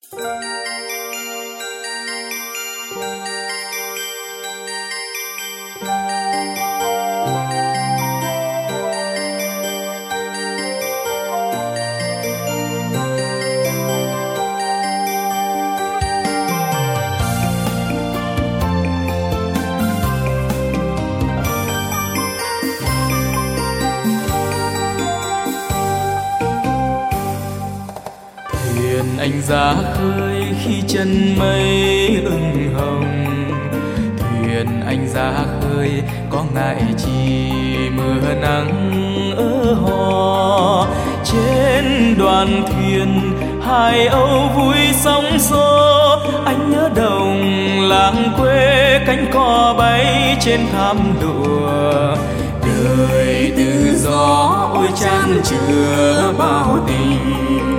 Anh ra khơi khi chân mây ửng hồng, thuyền anh ra khơi có ngại chi mưa nắng ở hò. Trên đoàn thuyền hai âu vui sóng xô, anh nhớ đồng làng quê cánh cò bay trên thảm đùa. Đời tự do ôi chan chứa bao tình,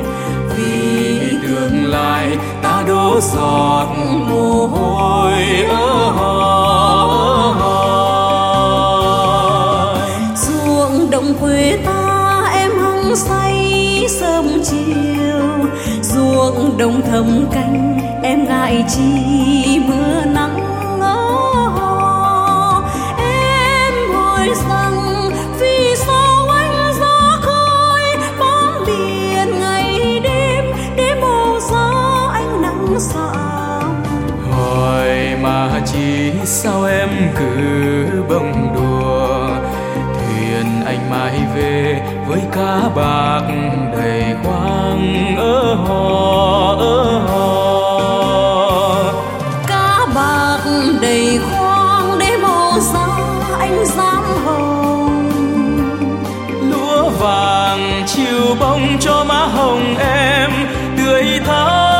tương lai ta đổ giọt mồ hôi ruộng đồng quê ta em hăng say sớm chiều, ruộng đồng thầm canh em ngại chi mưa nắng em hỏi rằng vì sao anh ra khơi bám biển ngày đêm để màu da anh nắng sạm. Hỏi mà chỉ sao em cứ bông đùa, thuyền anh mãi về với cá bạc đầy khoang ở hò. Cá bạc đầy khoang để màu da anh dám hồng, lúa vàng chiều bông cho má hồng em tươi thắm.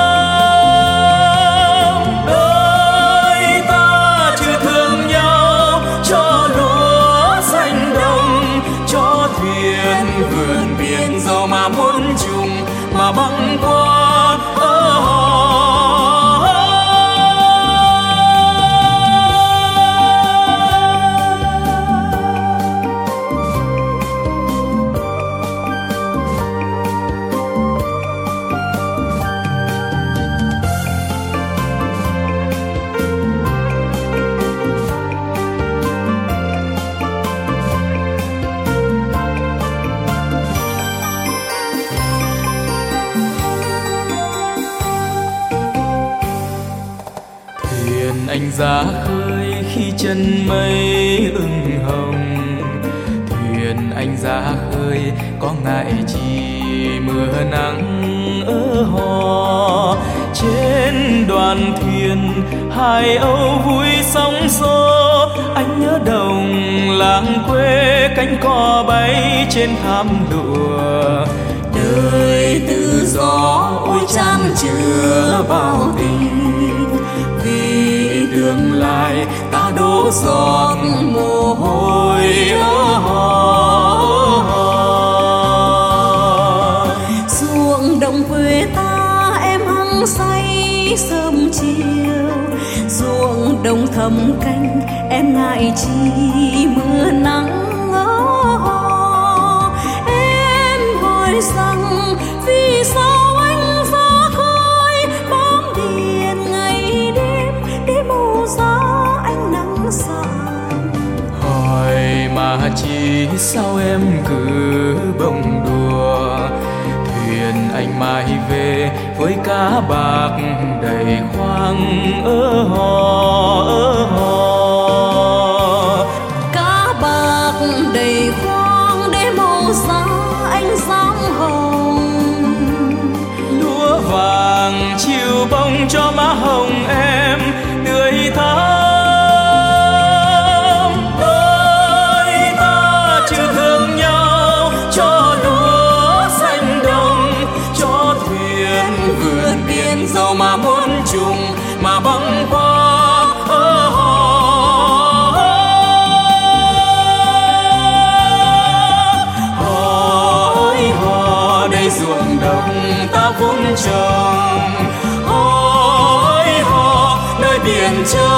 Đôi ta chưa thương nhau cho lúa xanh đồng, cho thuyền vượt biển dẫu mà muốn chung mà băng qua anh ra khơi khi chân mây ửng hồng, thuyền anh ra khơi có ngại chi mưa nắng ở hò. Trên đoàn thuyền hai âu vui sóng xô, anh nhớ đồng làng quê cánh cò bay trên thảm đùa. Đời tự do ôi chan chứa bao tình, vì tương lai ta đổ giọt mồ hôi ruộng đồng quê ta em hăng say sớm chiều, ruộng đồng thầm canh em ngại chi mưa nắng em hỏi rằng vì sao anh ra khơi bám biển ngày đêm để màu da anh nắng sạm. Hỏi mà chỉ sao em cứ bông đùa, thuyền anh mãi về với cá bạc đầy khoang ở hò. Cá bạc đầy khoang để màu da anh dám hồng, lúa vàng chiều bông cho má hồng em tươi thắm. Đôi ta chưa thương nhau cho lúa xanh đồng, cho thuyền vượt biển dẫu mà muốn chung mà băng qua ruộng đồng ta vun trồng. Ôi hò nơi biển trời